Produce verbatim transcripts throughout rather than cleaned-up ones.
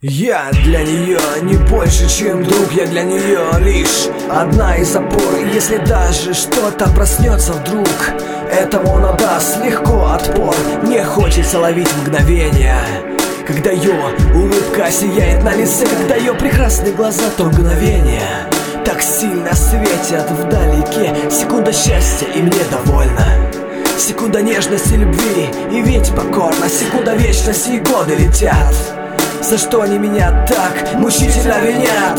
Я для нее не больше, чем друг, я для нее лишь одна из опор. Если даже что-то проснется вдруг, этому она даст легко отпор. Мне хочется ловить мгновения, когда ее улыбка сияет на лице, когда ее прекрасные глаза то мгновение так сильно светят вдалеке. Секунда счастья, и мне довольно. Секунда нежности, любви, и ведь покорно. Секунда вечности, и годы летят. За что они меня так мучительно винят?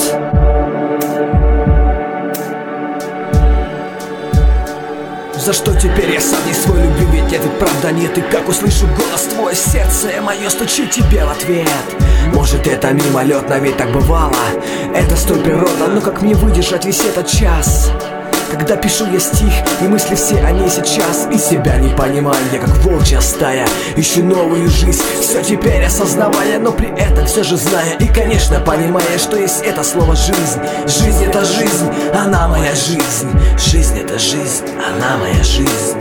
За что теперь я сам не свой люблю? Ведь это правда нет. И как услышу голос твой, сердце мое стучит тебе в ответ. Может, это мимолетно, ведь так бывало. Это столь природно, но как мне выдержать весь этот час, когда пишу я стих, и мысли все о ней сейчас. И себя не понимаю, я как волчья стая ищу новую жизнь, все теперь осознавая, но при этом все же зная и, конечно, понимая, что есть это слово жизнь. Жизнь — это жизнь, она моя жизнь. Жизнь — это жизнь, она моя жизнь.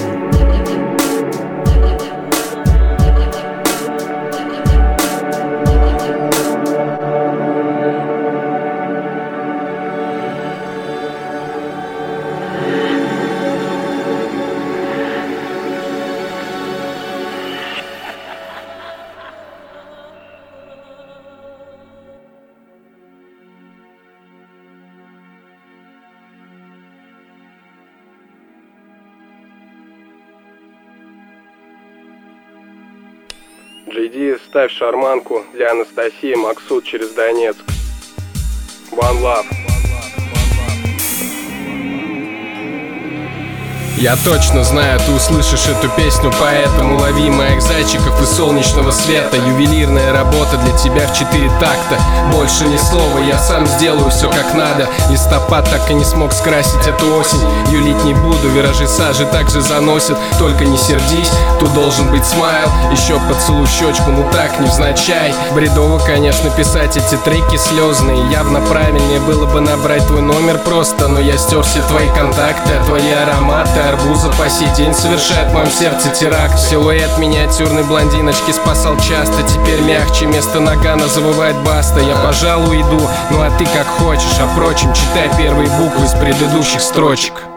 джей ди, ставь шарманку для Анастасии Максут через Донецк. One Love. Я точно знаю, ты услышишь эту песню, поэтому лови моих зайчиков из солнечного света. Ювелирная работа для тебя в четыре такта. Больше ни слова, я сам сделаю все как надо. Листопад так и не смог скрасить эту осень. Юлить не буду, виражи сажи также заносят. Только не сердись, тут должен быть смайл. Еще поцелуй щечку, ну так, невзначай. Бредово, конечно, писать эти треки слезные. Явно правильнее было бы набрать твой номер просто. Но я стер все твои контакты, а твои ароматы арбуза по сей день совершает в моем сердце теракт. Силуэт миниатюрной блондиночки спасал часто. Теперь мягче, место нагана завывает баста. Я, пожалуй, иду, ну а ты как хочешь. А впрочем, читай первые буквы из предыдущих строчек.